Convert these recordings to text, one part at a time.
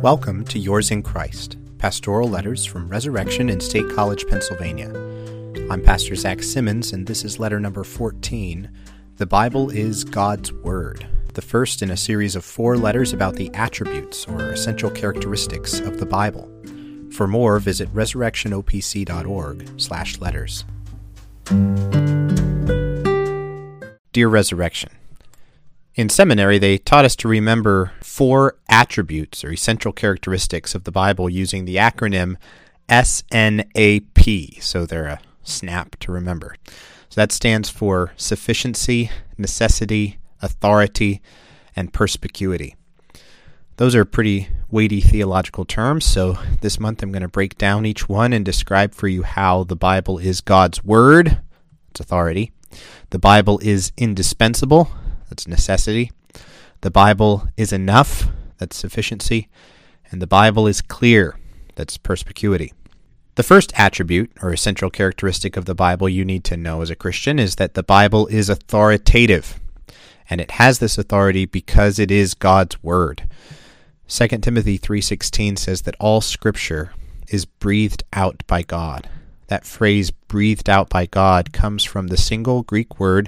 Welcome to Yours in Christ, pastoral letters from Resurrection in State College, Pennsylvania. I'm Pastor Zach Simmons, and this is letter number 14. The Bible is God's Word, the first in a series of 4 letters about the attributes or essential characteristics of the Bible. For more, visit resurrectionopc.org/letters. Dear Resurrection, in seminary, they taught us to remember 4 attributes or essential characteristics of the Bible using the acronym SNAP, so they're a snap to remember. So that stands for sufficiency, necessity, authority, and perspicuity. Those are pretty weighty theological terms, so this month I'm going to break down each one and describe for you how the Bible is God's Word, that's authority. The Bible is indispensable, that's necessity. The Bible is enough, that's sufficiency. And the Bible is clear, that's perspicuity. The first attribute or essential characteristic of the Bible you need to know as a Christian is that the Bible is authoritative. And it has this authority because it is God's Word. 2 Timothy 3:16 says that all Scripture is breathed out by God. That phrase, breathed out by God, comes from the single Greek word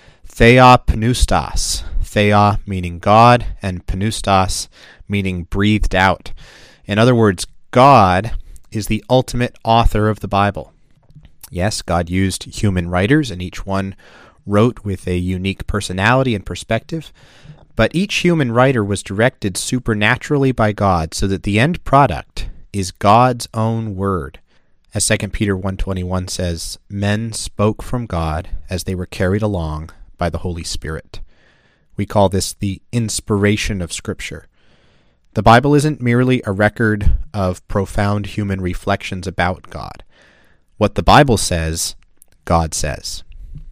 theopneustos. Thea meaning God, and pneustos meaning breathed out. In other words, God is the ultimate author of the Bible. Yes, God used human writers, and each one wrote with a unique personality and perspective, but each human writer was directed supernaturally by God so that the end product is God's own word. As 2 Peter 1:21 says, men spoke from God as they were carried along by the Holy Spirit. We call this the inspiration of Scripture. The Bible isn't merely a record of profound human reflections about God. What the Bible says, God says.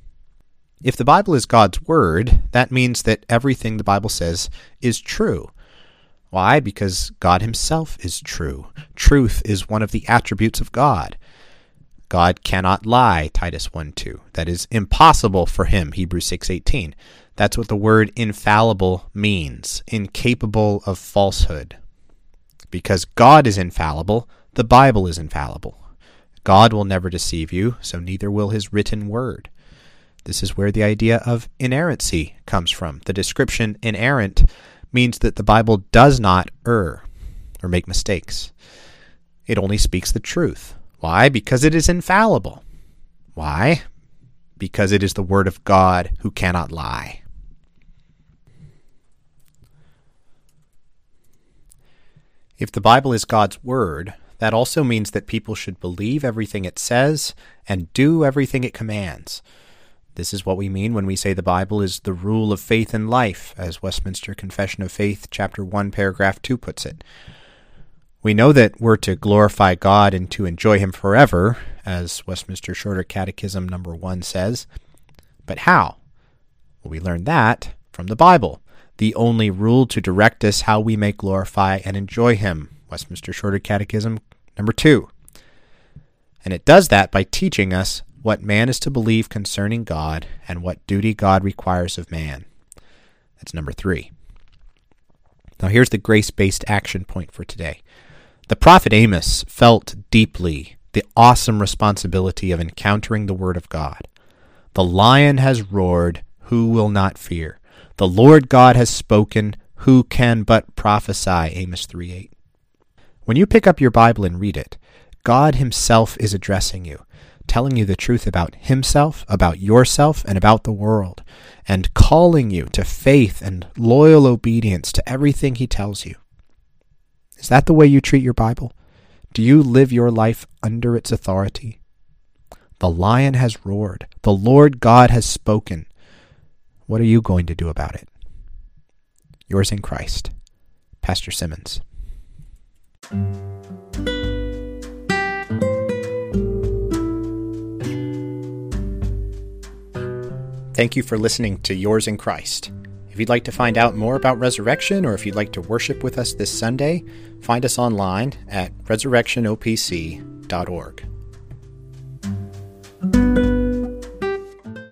If the Bible is God's Word, that means that everything the Bible says is true. Why? Because God Himself is true. Truth is one of the attributes of God. God cannot lie, Titus 1:2. That is impossible for Him, Hebrews 6:18. That's what the word infallible means, incapable of falsehood. Because God is infallible, the Bible is infallible. God will never deceive you, so neither will His written word. This is where the idea of inerrancy comes from. The description inerrant means that the Bible does not err or make mistakes. It only speaks the truth. Why? Because it is infallible. Why? Because it is the Word of God who cannot lie. If the Bible is God's Word, that also means that people should believe everything it says and do everything it commands. This is what we mean when we say the Bible is the rule of faith and life, as Westminster Confession of Faith, chapter 1, paragraph 2 puts it. We know that we're to glorify God and to enjoy Him forever, as Westminster Shorter Catechism number 1 says. But how? Well, we learn that from the Bible, the only rule to direct us how we may glorify and enjoy Him, Westminster Shorter Catechism number 2. And it does that by teaching us what man is to believe concerning God and what duty God requires of man. That's number 3. Now here's the grace-based action point for today. The prophet Amos felt deeply the awesome responsibility of encountering the Word of God. The lion has roared, who will not fear? The Lord God has spoken, who can but prophesy? Amos 3:8. When you pick up your Bible and read it, God Himself is addressing you, telling you the truth about Himself, about yourself, and about the world, and calling you to faith and loyal obedience to everything He tells you. Is that the way you treat your Bible? Do you live your life under its authority? The lion has roared. The Lord God has spoken. What are you going to do about it? Yours in Christ, Pastor Simmons. Thank you for listening to Yours in Christ. If you'd like to find out more about Resurrection, or if you'd like to worship with us this Sunday, find us online at resurrectionopc.org.